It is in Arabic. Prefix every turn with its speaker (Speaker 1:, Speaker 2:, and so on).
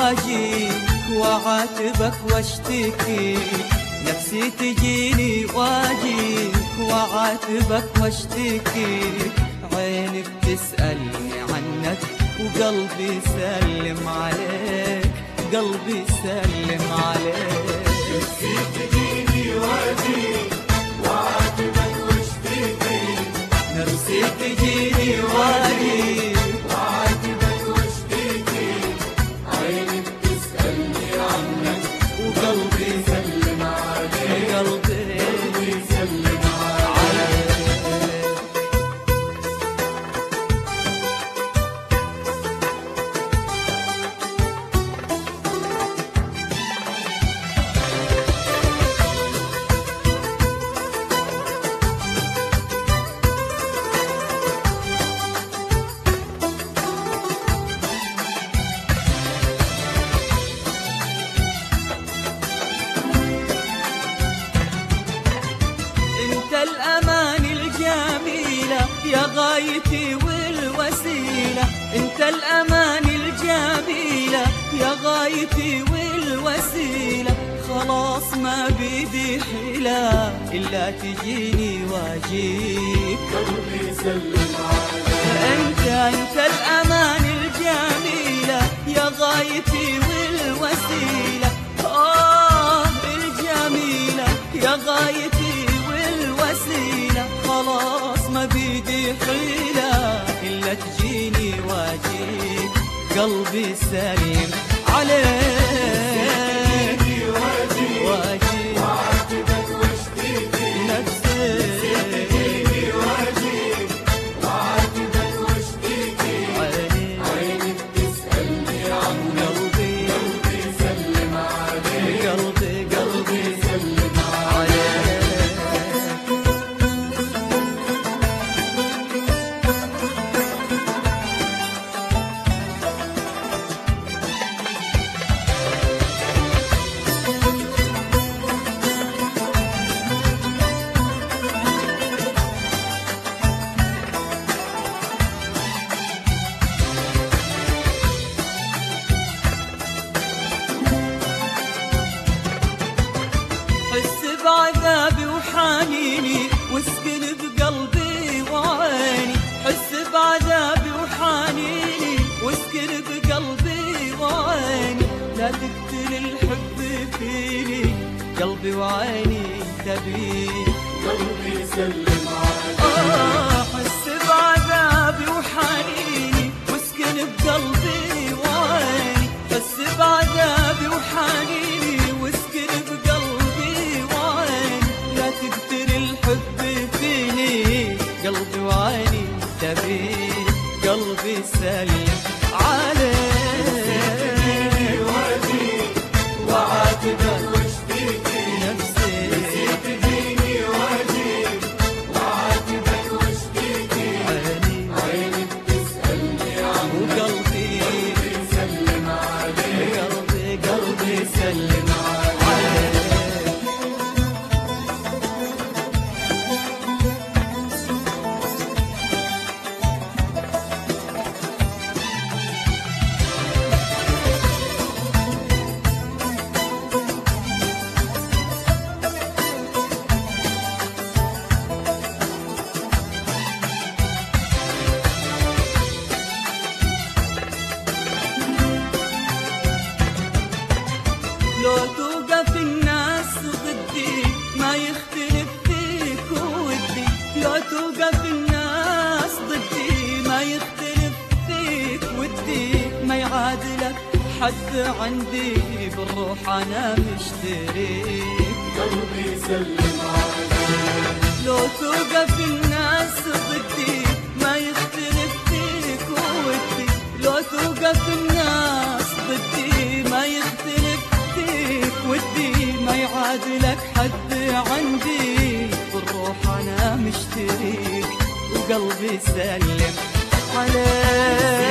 Speaker 1: واجيك وعاتبك واشتكي، نفسي تجيني واجيك وعاتبك واشتكي، عيني بتسألني عنك وقلبي يسلم عليك، قلبي يسلم عليك.
Speaker 2: نفسي تجيني واجيك وعاتبك واشتكي،
Speaker 1: نفسي تجيني واجيك
Speaker 2: وعاتبك واشتكي، عيني بتسألني عنك
Speaker 1: وقلبي
Speaker 2: يسلم عليك،
Speaker 1: قلبي
Speaker 2: يسلم عليك.
Speaker 1: الأمان الجميلة يا غايتي والوسيلة، انت الأمان الجميلة يا غايتي والوسيلة، خلاص ما بيدي حيلة إلا تجيني واجيك،
Speaker 2: قلبي يسلم عليك.
Speaker 1: انت الأمان الجميلة يا غايتي والوسيلة، الجميلة يا غايتي والوسيلة، خلاص ما بيدي حيلة إلا تجيني واجيك، قلبي سليم عليك، واجيك
Speaker 2: وعاتبك واشتكي،
Speaker 1: نفسي
Speaker 2: تجيني واجيك وعاتبك واشتكي، عيني بتسألني عنك
Speaker 1: قلبي
Speaker 2: يسلم عليك،
Speaker 1: قلبي
Speaker 2: يسلم عليك.
Speaker 1: عليك. حس بعذابي وحنيني واسكن بقلبي وعيني، حس بعذابي وحنيني واسكن بقلبي وعيني، لا تقتل الحب فيني، قلبي وعيني تبيني،
Speaker 2: قلبي يسلم عليك.
Speaker 1: حس بعذابي وحنيني واسكن بقلبي وعيني، حس بعذابي وحنيني واسكن بقلبي وعيني، لا تقتل الحب فيني، قلبي وعيني تبيني، قلبي سلم عليك،
Speaker 2: واجيك وعاتبك واشتكي،
Speaker 1: نفسي
Speaker 2: تجيني واجيك وعاتبك واشتكي، عيني بتسألني عنك
Speaker 1: وقلبي
Speaker 2: يسلم عليك،
Speaker 1: قلبي سلم عليك. لو توقف الناس ضدي ما يختلف فيك ودي، لو توقف الناس ضدي ما يختلف فيك ودي، ما يعادلك حد عندي بالروح أنا مشتريك،
Speaker 2: قلبي يسلم عليك.
Speaker 1: لو توقف الناس ضدي ما يختلف فيك ودي، لو توقف الناس ضدي ما يختلف فيك ودي، ما يعادلك حد عندي بالروح أنا مشتريك، وقلبي سلم عليك.